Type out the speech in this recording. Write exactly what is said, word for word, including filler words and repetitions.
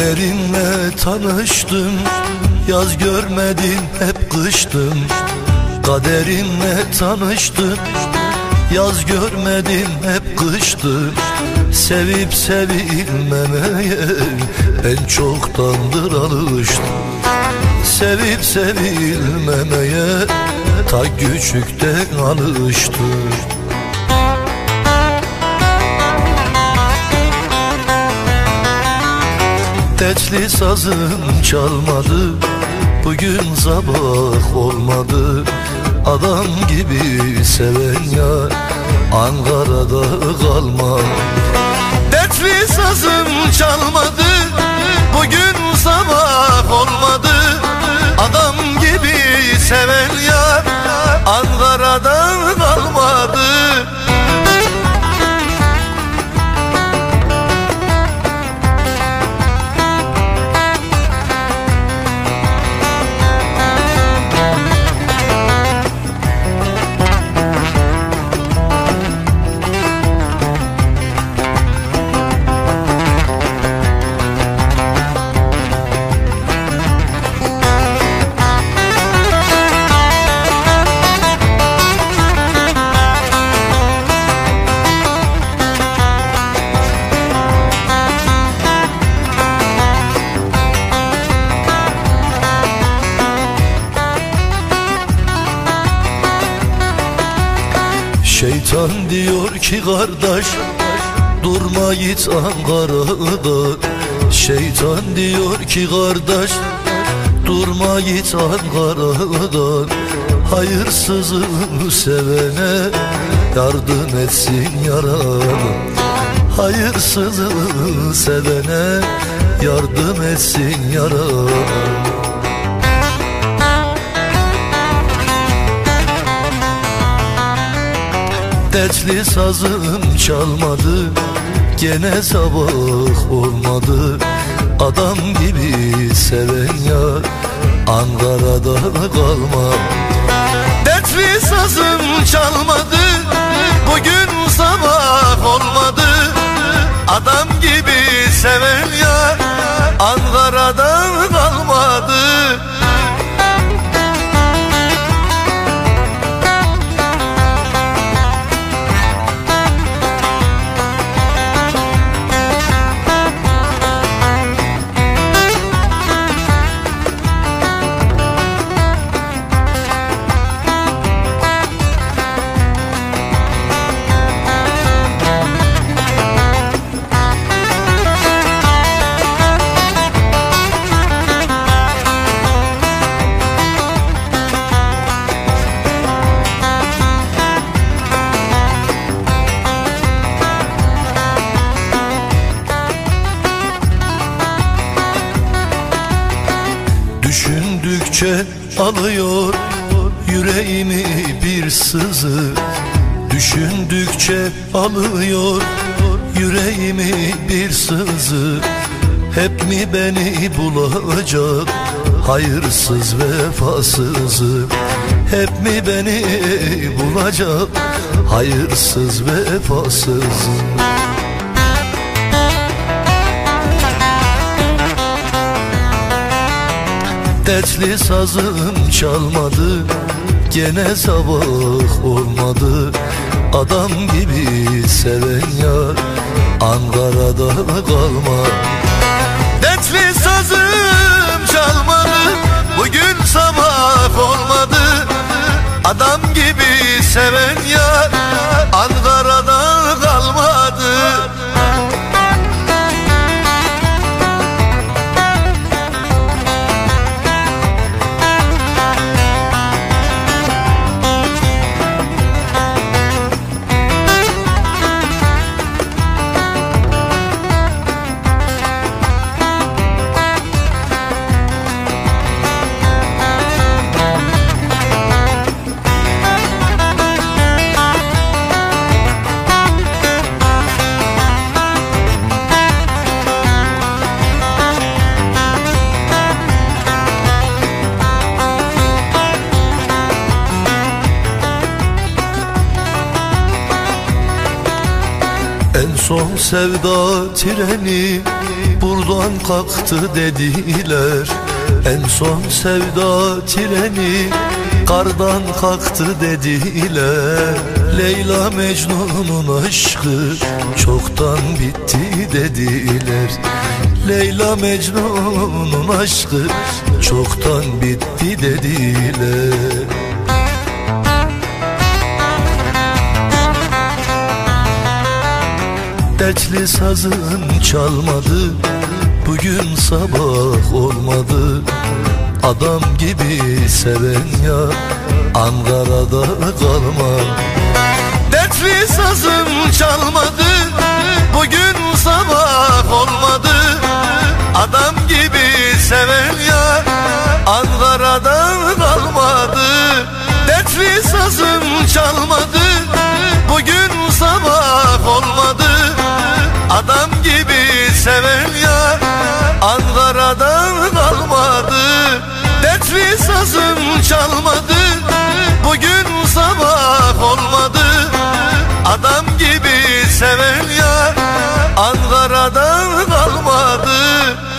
Kaderinle tanıştım, yaz görmedim hep kıştım. Kaderinle tanıştım, yaz görmedim hep kıştım. Sevip sevilmemeye ben çoktandır alıştım. Sevip sevilmemeye ta küçükten alıştım. Dertli sazım çalmadı, bugün sabah olmadı. Adam gibi seven yar Ankara'da kalma. Dertli sazım çalmadı, bugün sabah olmadı. Adam gibi seven yar Ankara'da kalmadı. Şeytan diyor ki kardeş, durma git Ankara'da. Şeytan diyor ki kardeş, durma git Ankara'dan. Hayırsızı sevene yardım etsin Yaradan. Hayırsızı sevene yardım etsin Yaradan. Dertli sazım çalmadı, gene sabah olmadı. Adam gibi seven yar Ankara'da kalma. Dertli sazım çalmadı, bugün sabah olmadı. Adam gibi seven yar Ankara'da kalmadı. Düşündükçe alıyor yüreğimi bir sızı. Düşündükçe alıyor yüreğimi bir sızı. Hep mi beni bulacak hayırsız vefasızı? Hep mi beni bulacak hayırsız vefasızı? Dertli sazım çalmadı, gene sabah olmadı. Adam gibi seven yar Ankara'da kalma. Dertli sazım çalmadı, bugün sabah olmadı. Adam gibi seven yar Ankara'da kalmadı. son sevda treni buradan kalktı dediler. En son sevda treni kardan kalktı dediler. Leyla Mecnun'un aşkı çoktan bitti dediler. Leyla Mecnun'un aşkı çoktan bitti dediler. Dertli sazım çalmadı, bugün sabah olmadı. Adam gibi seven ya Ankara'da kalmam. Dertli sazım çalmadı, bugün sabah olmadı. Adam gibi seven ya Ankara'da kalmadı. Dertli sazım çalmadı, bugün sabah olmadı. Adam gibi seven ya Ankara'da kalmadı. Dertli sazım çalmadı, bugün sabah olmadı. Adam gibi seven ya Ankara'da kalmadı.